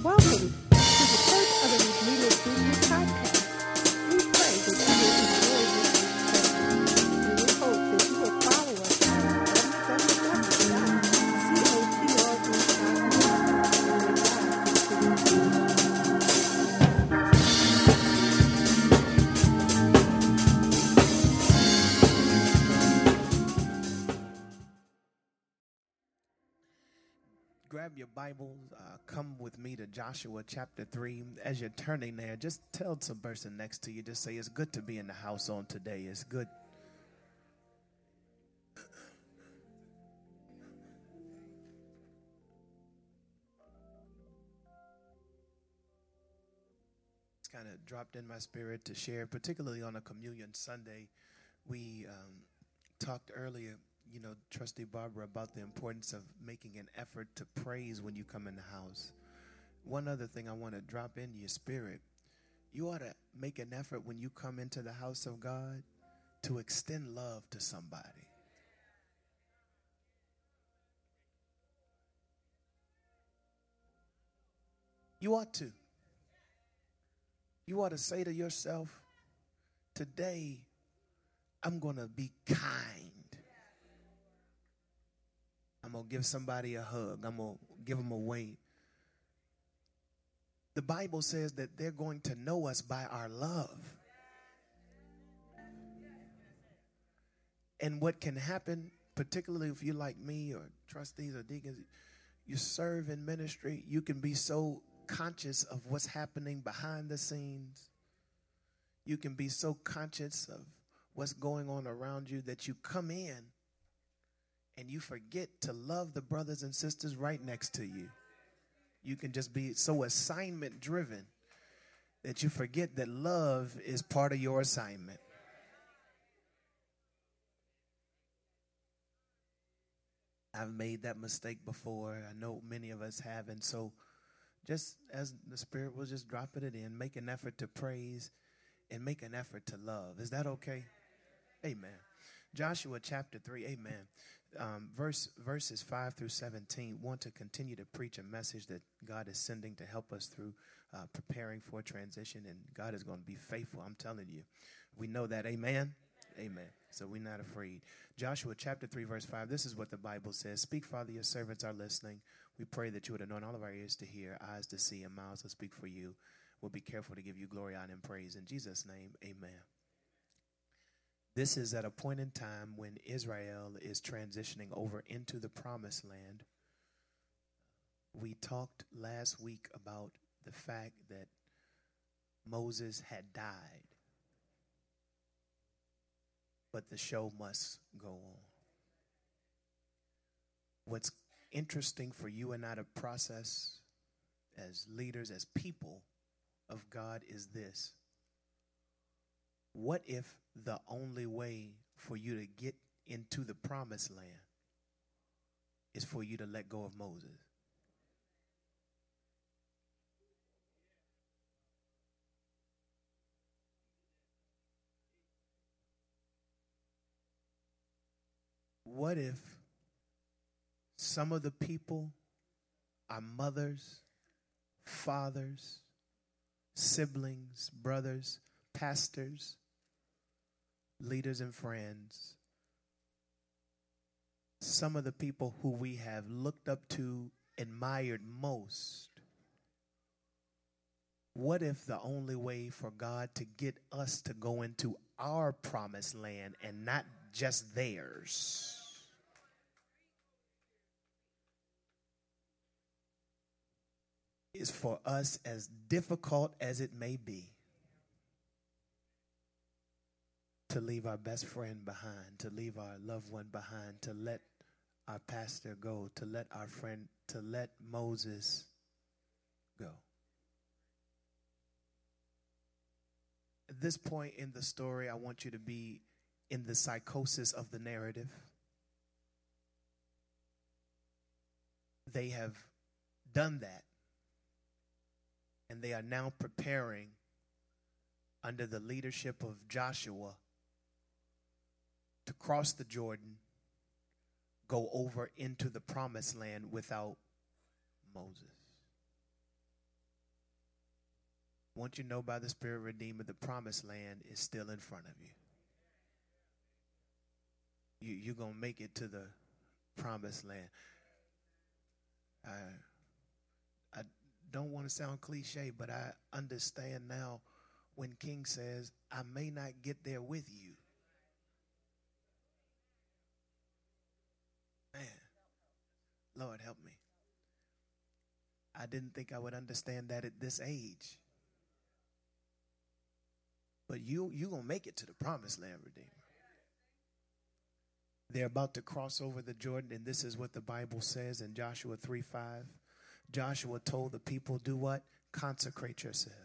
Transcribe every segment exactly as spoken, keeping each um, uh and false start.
Welcome to the Church of the Redeemer Christian Podcast. We pray that you will enjoy this week's session, and we hope that you will follow us at w w w dot cotr group dot org. And may God continue to bless you. Grab your Bibles, uh, come with me to Joshua chapter three. As you're turning there, just tell some person next to you, just say, it's good to be in the house on today. It's good. It's kind of dropped in my spirit to share, particularly on a Communion Sunday. We um, talked earlier, you know, Trustee Barbara, about the importance of making an effort to praise when you come in the house. One other thing I want to drop into your spirit, you ought to make an effort when you come into the house of God to extend love to somebody. You ought to. You ought to say to yourself, today I'm going to be kind. I'm going to give somebody a hug. I'm going to give them a wave. The Bible says that they're going to know us by our love. And what can happen, particularly if you're like me or trustees or deacons, you serve in ministry, you can be so conscious of what's happening behind the scenes. You can be so conscious of what's going on around you that you come in and you forget to love the brothers and sisters right next to you. You can just be so assignment driven that you forget that love is part of your assignment. I've made that mistake before. I know many of us have. And so just as the Spirit was just dropping it in, make an effort to praise and make an effort to love. Is that okay? Amen. Joshua chapter three, amen. Um, verse verses five through seventeen, want to continue to preach a message that God is sending to help us through uh, preparing for transition, and God is going to be faithful. I'm telling you, we know that. Amen. Amen. So we're not afraid. Joshua chapter three, verse five. This is what the Bible says. Speak, Father, your servants are listening. We pray that you would anoint all of our ears to hear, eyes to see, and mouths to speak for you. We'll be careful to give you glory, honor, and praise. In Jesus' name, amen. This is at a point in time when Israel is transitioning over into the promised land. We talked last week about the fact that Moses had died, but the show must go on. What's interesting for you and I to process as leaders, as people of God, is this. What if the only way for you to get into the promised land is for you to let go of Moses? What if some of the people, our mothers, fathers, siblings, brothers, pastors, leaders and friends, some of the people who we have looked up to, admired most, what if the only way for God to get us to go into our promised land and not just theirs is for us, as difficult as it may be, to leave our best friend behind, to leave our loved one behind, to let our pastor go, to let our friend, to let Moses go. At this point in the story, I want you to be in the psychosis of the narrative. They have done that, and they are now preparing under the leadership of Joshua to cross the Jordan, go over into the promised land without Moses. want you to know by the Spirit Redeemer, the promised land is still in front of you. you you're going to make it to the promised land. I, I don't want to sound cliche, but I understand now when King says, I may not get there with you. Man, Lord help me. I didn't think I would understand that at this age. But you, you're going to make it to the promised land, Redeemer. They're about to cross over the Jordan, and this is what the Bible says in Joshua three five. Joshua told the people, do what? Consecrate yourselves.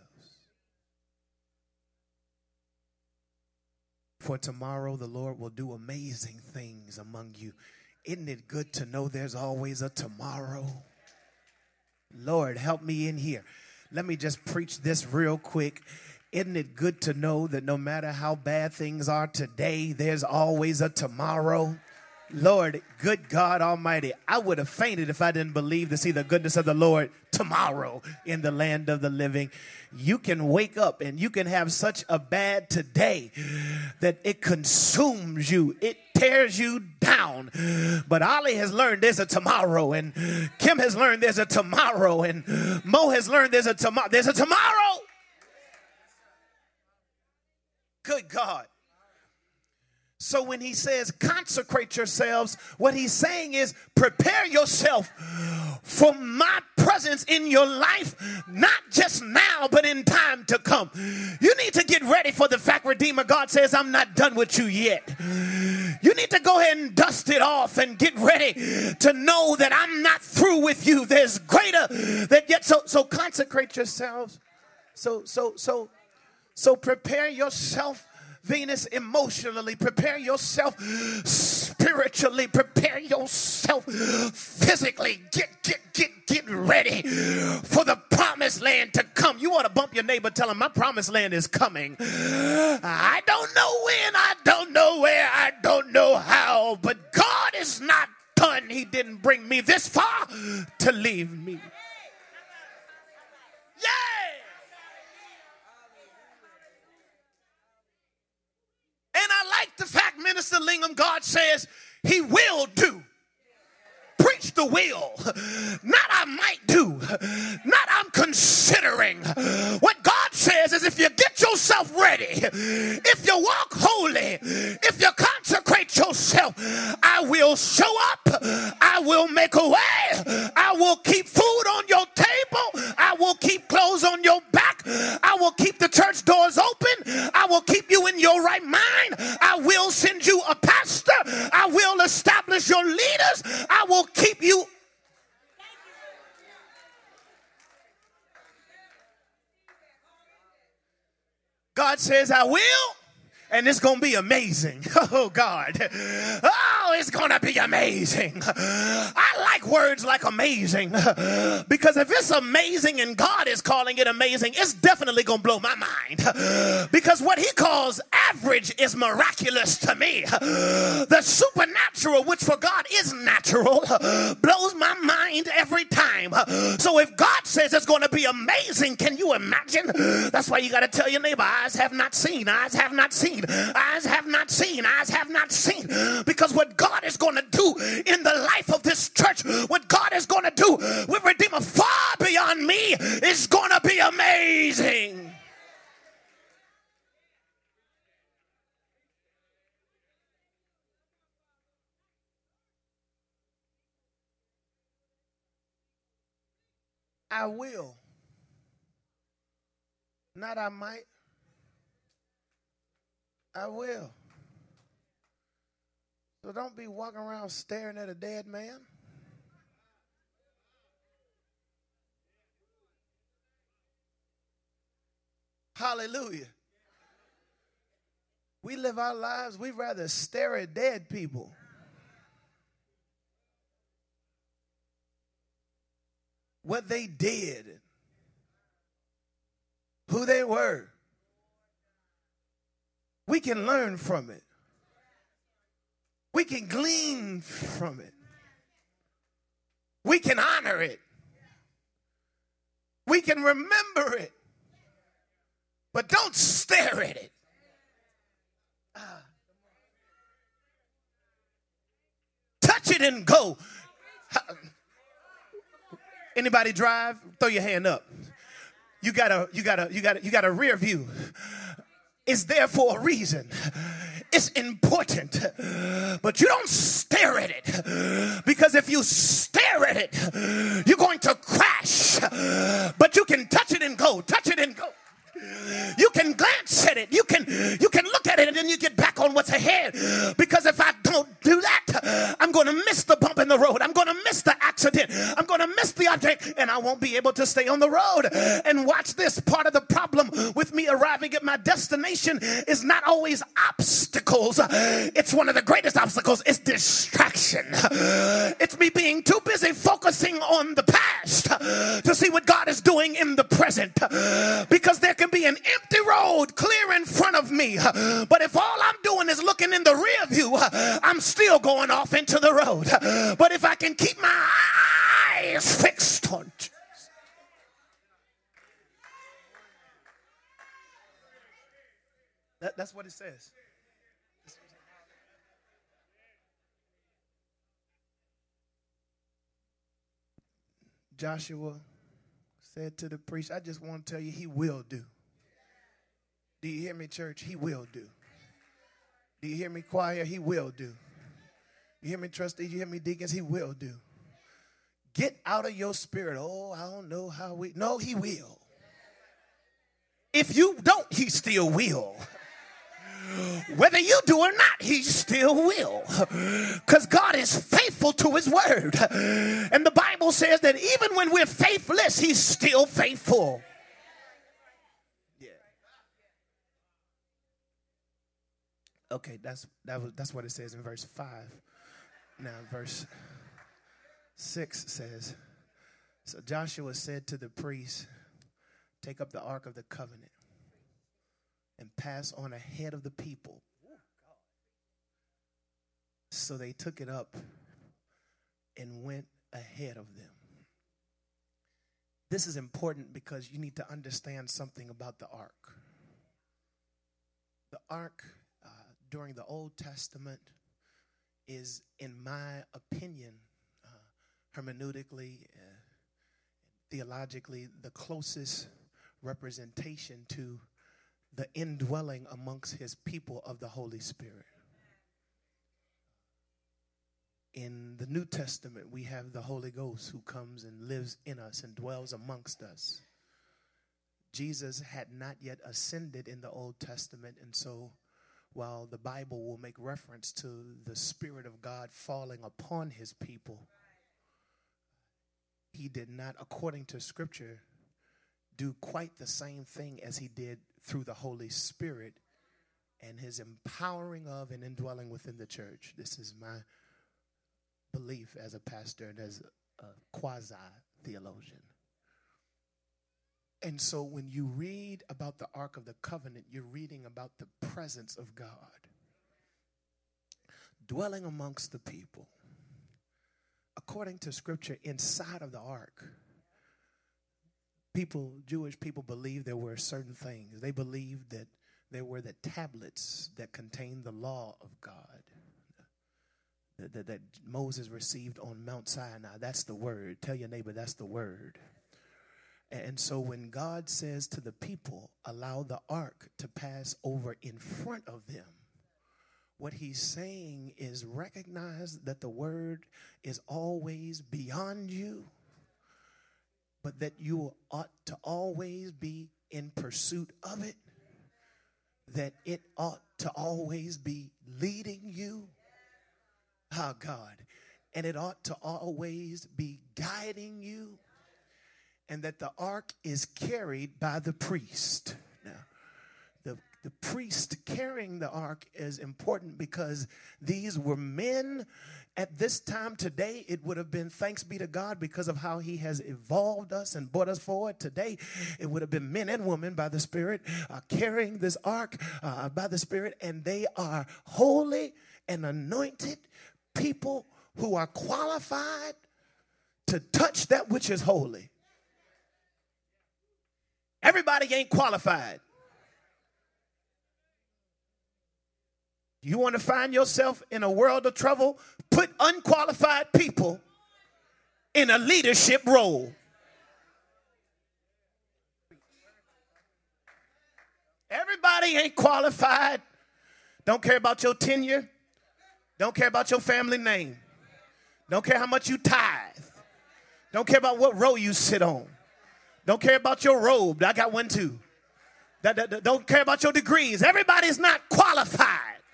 For tomorrow the Lord will do amazing things among you. Isn't it good to know there's always a tomorrow? Lord, help me in here. Let me just preach this real quick. Isn't it good to know that no matter how bad things are today, there's always a tomorrow? Lord, good God Almighty, I would have fainted if I didn't believe to see the goodness of the Lord tomorrow in the land of the living. You can wake up and you can have such a bad today that it consumes you. It tears you down. But Ollie has learned there's a tomorrow, and Kim has learned there's a tomorrow, and Mo has learned there's a tomorrow. There's a tomorrow. Good God. So when he says consecrate yourselves, what he's saying is prepare yourself for my presence in your life, not just now, but in time to come. You need to get ready for the fact, Redeemer, God says, I'm not done with you yet. You need to go ahead and dust it off and get ready to know that I'm not through with you. There's greater that yet. So, so consecrate yourselves. So, so, so, so prepare yourself, Venus, emotionally. Prepare yourself spiritually. Prepare yourself physically. Get, get, get, get ready for the promised land to come. You want to bump your neighbor, tell him my promised land is coming. I don't know when, I don't know where, I don't know how, but God is not done. He didn't bring me this far to leave me. Yay! And I like the fact, Minister Lingham, God says he will do. Preach the will. Not I might do. Not I'm considering. What God says is if you get yourself ready, if you walk holy, if you consecrate yourself, I will show up. I will make a way. I will keep food on your table. I will keep clothes on your back. I will keep the church doors open. I will keep you in your right mind. I will send you a pastor. I will establish your leaders. I will keep you. God says, I will. And it's going to be amazing. Oh, God. Oh, it's going to be amazing. I like words like amazing. Because if it's amazing and God is calling it amazing, it's definitely going to blow my mind. Because what he calls average is miraculous to me. The supernatural, which for God is natural, blows my mind every time. So if God says it's going to be amazing, can you imagine? That's why you got to tell your neighbor, eyes have not seen, eyes have not seen. Eyes have not seen, eyes have not seen. Because what God is going to do in the life of this church, what God is going to do with Redeemer far beyond me is going to be amazing. I will. Not I might. I will. So don't be walking around staring at a dead man. Hallelujah. We live our lives, we rather stare at dead people. What they did. Who they were. We can learn from it. We can glean from it. We can honor it. We can remember it. don't stare at it. Uh, touch it and go. Anybody drive? Throw your hand up. You got a, you got a, you got a, you got a rear view. It's there for a reason. It's important, but you don't stare at it, because if you stare at it, you're going to crash. But you can touch it and go, touch it and go. You can glance at it. You can you can look at it and then you get back on what's ahead. Because if I don't do that, I'm going to miss the bump in the road. I'm going to miss the accident. I'm going to miss the object, and I won't be able to stay on the road. And watch this. Part of the problem with me arriving at my destination is not always obstacles. It's one of the greatest obstacles. It's distraction. It's me being too busy focusing on the past to see what God is doing in the present. Because there can be an empty road clear in front of me, but if all I'm doing is looking in the rear view, I'm still going off into the road. But if I can keep my eyes fixed on Jesus, that, that's what it says. Joshua said to the priest, I just want to tell you, he will do. Do you hear me, church? He will do. Do you hear me, choir? He will do. You hear me, trustees? You hear me, deacons? He will do. Get out of your spirit. Oh, I don't know how we. No, he will. If you don't, he still will. Whether you do or not, he still will. Because God is faithful to his word. And the Bible says that even when we're faithless, he's still faithful. Yeah. Okay, that's that was that's what it says in verse five. Now verse six says, so Joshua said to the priest, take up the ark of the covenant and pass on ahead of the people. So they took it up and went ahead of them. This is important because you need to understand something about the ark. The ark uh, during the Old Testament is, in my opinion, uh, hermeneutically, uh, theologically, the closest representation to the indwelling amongst his people of the Holy Spirit. In the New Testament, we have the Holy Ghost who comes and lives in us and dwells amongst us. Jesus had not yet ascended in the Old Testament, and so while the Bible will make reference to the Spirit of God falling upon his people, he did not, according to Scripture, do quite the same thing as he did through the Holy Spirit and his empowering of and indwelling within the church. This is my belief as a pastor and as a quasi-theologian. And so when you read about the Ark of the Covenant, you're reading about the presence of God dwelling amongst the people. According to Scripture, inside of the Ark, people, Jewish people believed there were certain things. They believed that there were the tablets that contained the law of God that, that, that Moses received on Mount Sinai. That's the word. Tell your neighbor, that's the word. And so when God says to the people, allow the ark to pass over in front of them, what he's saying is recognize that the word is always beyond you, but that you ought to always be in pursuit of it, that it ought to always be leading you, oh God, and it ought to always be guiding you, and that the ark is carried by the priest. Now, the, the priest carrying the ark is important because these were men. At this time today, it would have been, thanks be to God, because of how he has evolved us and brought us forward. Today, it would have been men and women by the Spirit uh, carrying this ark uh, by the Spirit, and they are holy and anointed people who are qualified to touch that which is holy. Everybody ain't qualified. You want to find yourself in a world of trouble? Put unqualified people in a leadership role. Everybody ain't qualified. Don't care about your tenure. Don't care about your family name. Don't care how much you tithe. Don't care about what row you sit on. Don't care about your robe. I got one too. Don't care about your degrees. Everybody's not qualified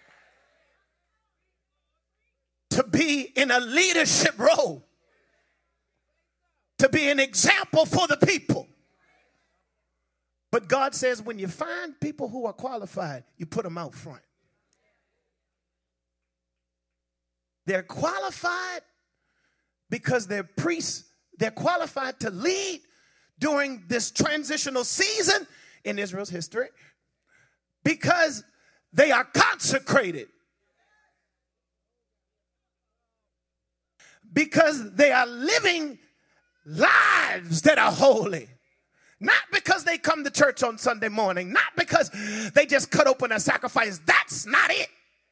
to be in a leadership role, to be an example for the people. But God says when you find people who are qualified, you put them out front. They're qualified because they're priests. They're qualified to lead during this transitional season in Israel's history because they are consecrated. Because they are living lives that are holy. Not because they come to church on Sunday morning. Not because they just cut open a sacrifice. That's not it.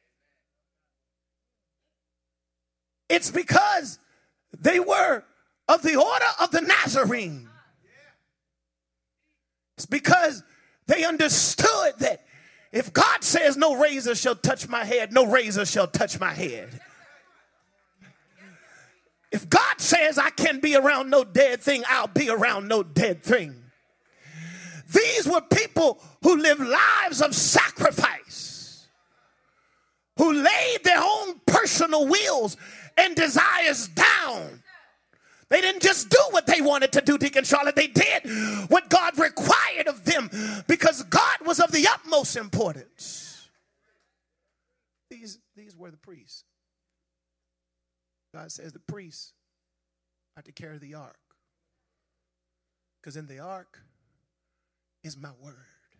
It's because they were of the order of the Nazarene. It's because they understood that if God says no razor shall touch my head, no razor shall touch my head. If God says I can't be around no dead thing, I'll be around no dead thing. These were people who lived lives of sacrifice, who laid their own personal wills and desires down. They didn't just do what they wanted to do, Deacon Charlotte. They did what God required of them because God was of the utmost importance. These, these were the priests. God says the priests are to carry the ark. Because in the ark is my word,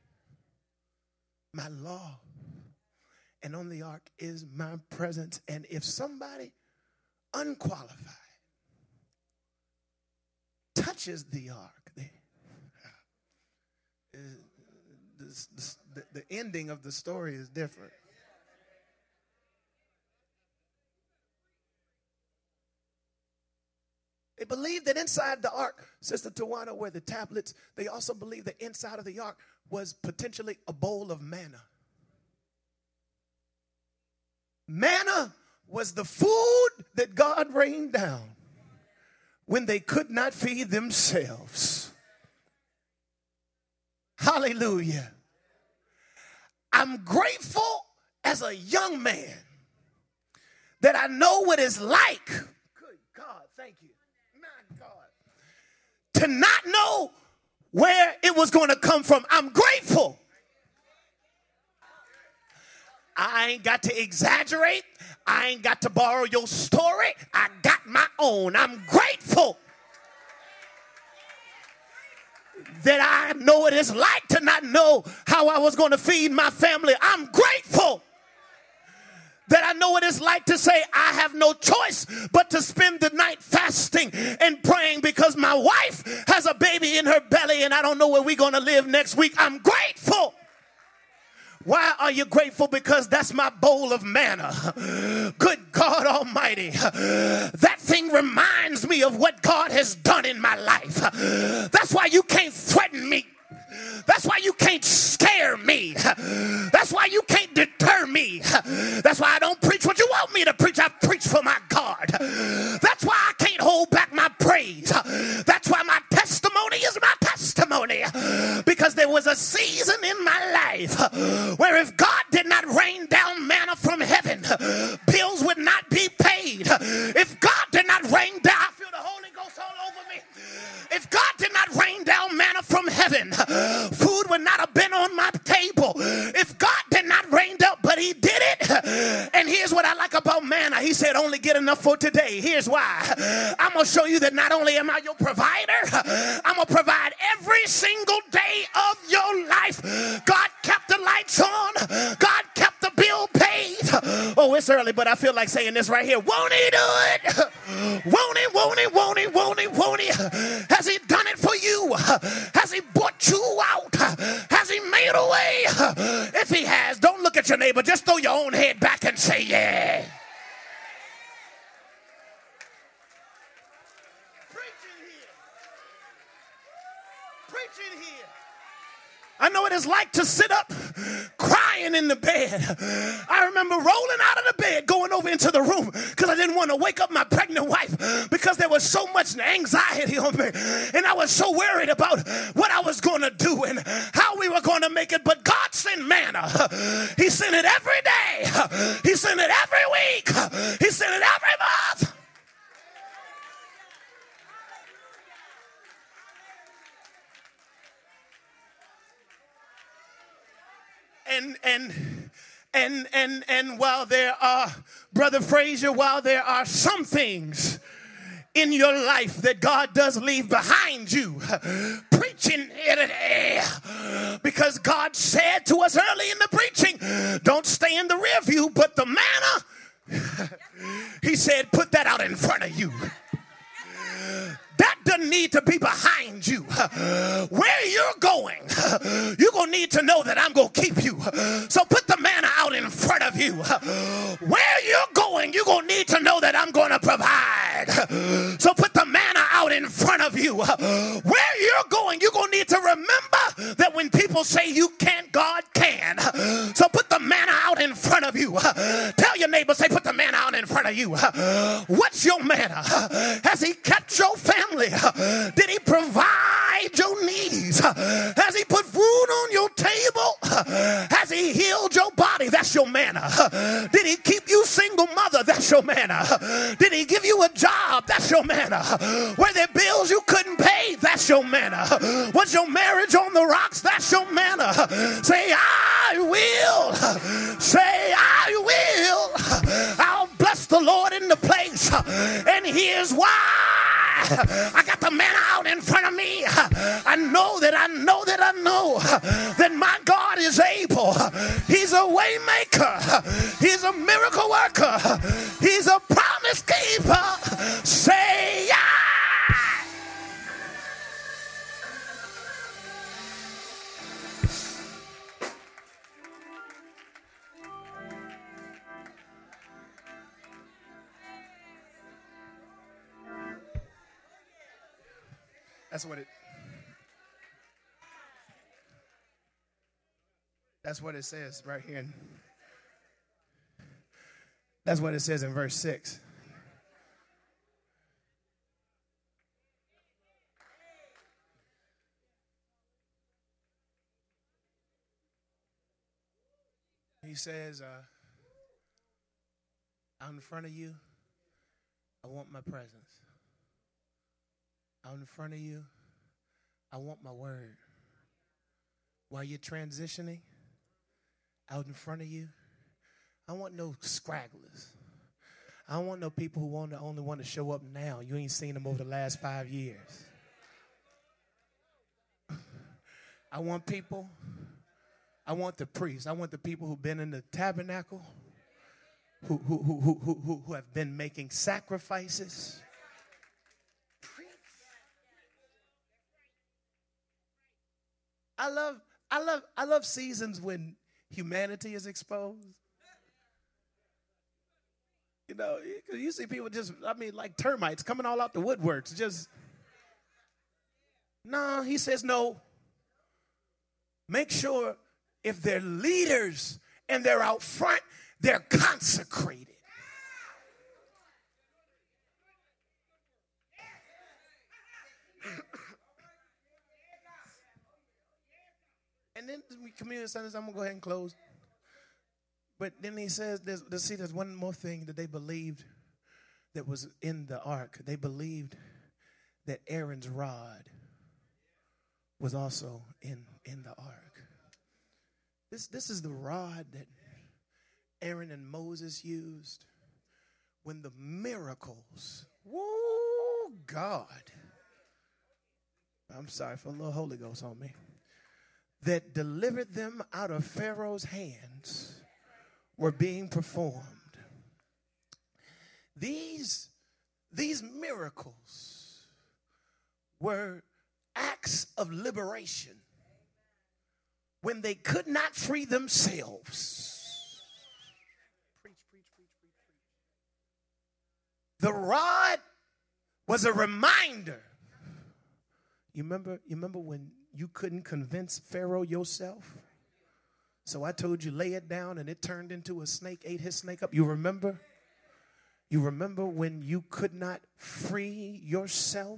my law. And on the ark is my presence. And if somebody unqualified touches the ark, the, the, the ending of the story is different. They believed that inside the ark, Sister Tawana, were the tablets. They also believed that inside of the ark was potentially a bowl of manna. Manna was the food that God rained down when they could not feed themselves. Hallelujah. I'm grateful as a young man that I know what it's like. Good God, thank you. My God. To not know where it was going to come from. I'm grateful. I ain't got to exaggerate. I ain't got to borrow your story. I got my own. I'm grateful that I know what it's like to not know how I was going to feed my family. I'm grateful that I know what it's like to say I have no choice but to spend the night fasting and praying because my wife has a baby in her belly and I don't know where we're going to live next week. I'm grateful. Why are you grateful? Because that's my bowl of manna. Good God Almighty. That thing reminds me of what God has done in my life. That's why you can't threaten me. That's why you can't scare me. That's why you can't deter me. That's why I don't preach what you want me to preach. I preach for my God. That's why I can't hold back my praise. That's why my testimony is my testimony. Because there was a season in my life where if God did not rain down manna from heaven, bills would not be paid. If God did not rain down, I feel the Holy Ghost all over me. If God did not rain down manna from heaven, food would not have been on my table. If God did not rain down, but he did it. And here's what I like about manna. He said only get enough for today. Here's why. I'm going to show you that not only am I your provider, I'm going to provide every single day of your life. God kept the lights on. God kept the bill paid. Oh, it's early, but I feel like saying this right here. Won't he do it? Won't he, won't he, won't he, won't he, won't he? Has he done it for you? Has he brought you out? Has he made a way? If he has, don't look at at your neighbor. Just throw your own head back and say, yeah. Preaching here. Preaching here. I know what it's like to sit up crying in the bed. I remember rolling out of the bed, going over into the room because I didn't want to wake up my pregnant wife because there was so much anxiety on me. And I was so worried about what I was going to do and how we were going to make it. But God sent manna. He sent it every day. He sent it every week. He sent it every month. And and and and and while there are, Brother Frazier, while there are some things in your life that God does leave behind you, preaching here today, because God said to us early in the preaching, don't stay in the rear view, but the manna, he said, put that out in front of you. That doesn't need to be behind you. Where you're going, you're going to need to know that I'm going to keep you. So put the manna out in front of you. Where you're going, you're going to need to know that I'm going to provide. So put the manna out in front of you. Where you're going, you're going to need to remember that when people say you can't, God can. So put the manna out in front of you. Tell your neighbor, say, put the manna out in front of you. What's your manna? Has he kept your family? Did he provide your needs? Has he put food on your table? Has he healed your body? That's your manna. Did he keep you single mother? That's your manna. Did he give you a job? That's your manna. Were there bills you couldn't pay? That's your manna. Was your marriage on the rocks? That's your manna. Say, I will. Say, I will. I'll bless the Lord in the place. And here's why. I got the manna out in front of me. I know that I know that I know that my God is able. He's a way maker. He's a miracle worker. He's a promise keeper. Say yeah. That's what it That's what it says right here. In, that's what it says in verse six. He says, uh, out in front of you, I want my presence. Out in front of you, I want my word. While you're transitioning, out in front of you, I want no scragglers. I don't want no people who want to only want to show up now. You ain't seen them over the last five years. I want people, I want the priests. I want the people who've been in the tabernacle, who, who, who, who, who, who have been making sacrifices. I love, I love, I love seasons when humanity is exposed. You know, you see people just, I mean, like termites coming all out the woodworks. Just, no, he says no. Make sure if they're leaders and they're out front, they're consecrated. And then we community Sundays, I'm going to go ahead and close. But then he says, there's, see, there's one more thing that they believed that was in the ark. They believed that Aaron's rod was also in, in the ark. This, this is the rod that Aaron and Moses used when the miracles, whoa, God. I'm sorry for a little Holy Ghost on me. That delivered them out of Pharaoh's hands were being performed. These, these miracles were acts of liberation when they could not free themselves. The rod was a reminder. You remember, you remember when you couldn't convince Pharaoh yourself? So I told you, lay it down, and it turned into a snake, ate his snake up. You remember? You remember when you could not free yourself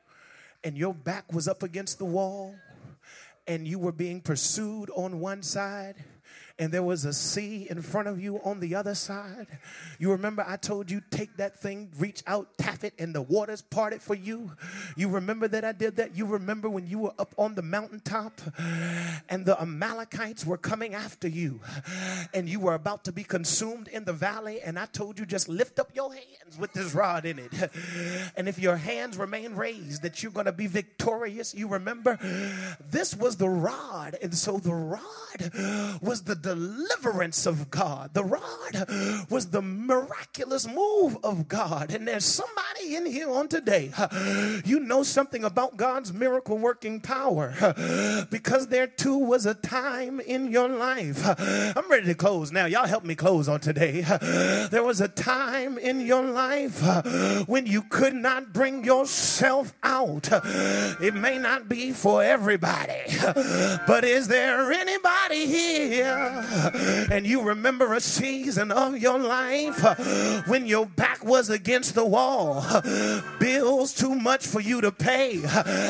and your back was up against the wall and you were being pursued on one side and there was a sea in front of you on the other side? You remember I told you, take that thing, reach out, tap it, and the waters parted for you? You remember that I did that? You remember when you were up on the mountaintop and the Amalekites were coming after you and you were about to be consumed in the valley, and I told you, just lift up your hands with this rod in it. And if your hands remain raised, that you're going to be victorious. You remember? This was the rod. And so the rod was the deliverance of God. The rod was the miraculous move of God. And there's somebody in here on today, you know something about God's miracle working power, because there too was a time in your life. I'm ready to close now. Y'all help me close on today. There was a time in your life when you could not bring yourself out. It may not be for everybody, but is there anybody here and you remember a season of your life when your back was against the wall, bills too much for you to pay,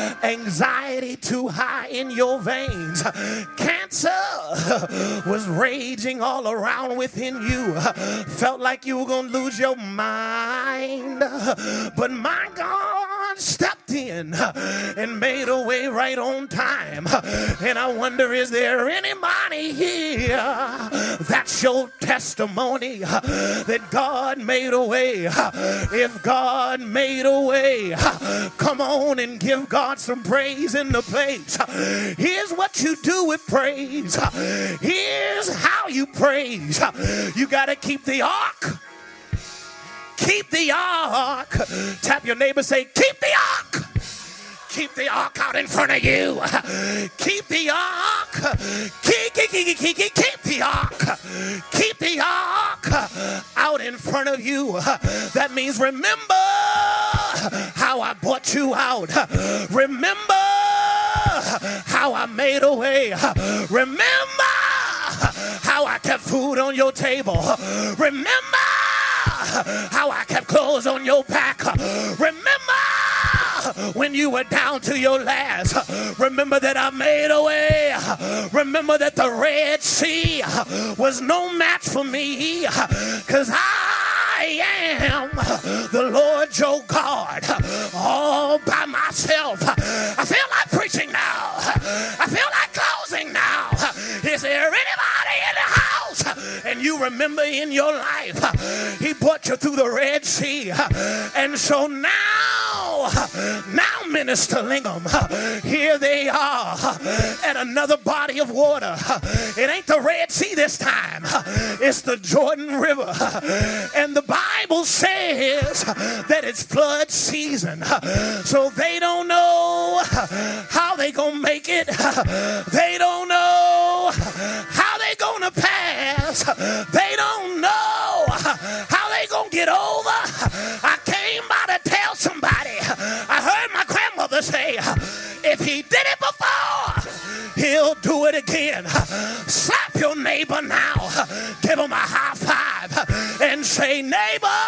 anxiety too high in your veins, cancer was raging all around within you, felt like you were going to lose your mind, but my God stepped in and made a way right on time? And I wonder, is there anybody here that's your testimony that God made a way? If God made a way, come on and give God some praise in the place. Here's what you do with praise. Here's how you praise. You got to keep the ark. Keep the ark. Tap your neighbor, say, keep the ark. Keep the ark out in front of you. Keep the ark. Keep, keep, keep, keep, keep, keep the ark. Keep the ark out in front of you. That means remember how I brought you out. Remember how I made a way. Remember how I kept food on your table. Remember how I kept clothes on your back. Remember when you were down to your last. Remember that I made a way. Remember that the Red Sea was no match for me, because I am the Lord your God all by myself. I feel like preaching now. I feel like closing now. Is there anybody in the house and you remember in your life he brought you through the Red Sea? And so now, now Minister Lingham, here they are at another body of water. It ain't the Red Sea this time. It's the Jordan River. And the Bible says that it's flood season. So they don't know how they gonna make it. They don't know how they gonna pass. They don't know how they gonna get over. I came by to tell somebody. I heard my grandmother say, if he did it before, he'll do it again. Slap your neighbor now. Give him a high five and say, neighbor,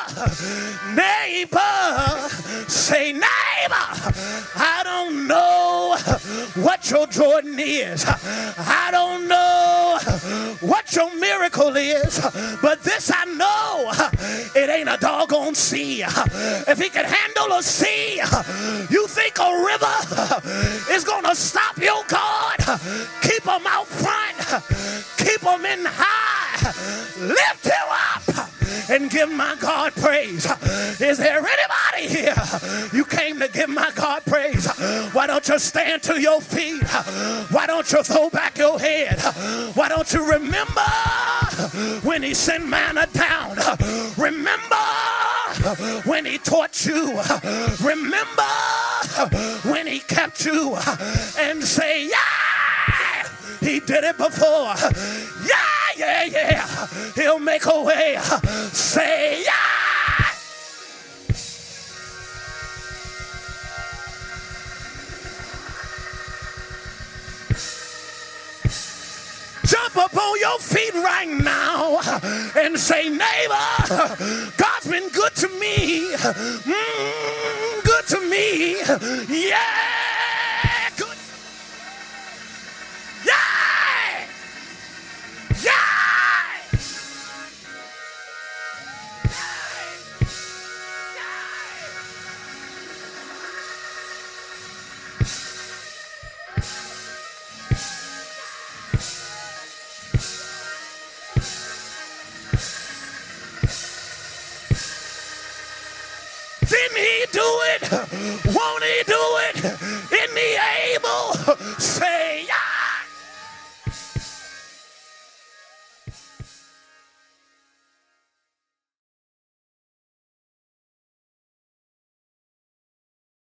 neighbor, say, neighbor, I don't know what your Jordan is. I don't know what your miracle is, but this I know, it ain't a doggone sea. If he can handle a sea, you think a river is gonna stop your God? Keep him out front, keep him in high, lift him up and give my God praise. Is there anybody here? You came to give my God praise. Why don't you stand to your feet? Why don't you throw back your head? Why don't you remember when he sent manna down? Remember when he taught you? Remember when he kept you? And say, yeah, he did it before. Yeah, yeah, yeah. He'll make a way. Say, yeah. your feet right now and say, neighbor, God's been good to me. Mm, good to me. Yeah. Good. Yeah. Yeah. Didn't he do it? Won't he do it? Isn't he able? Say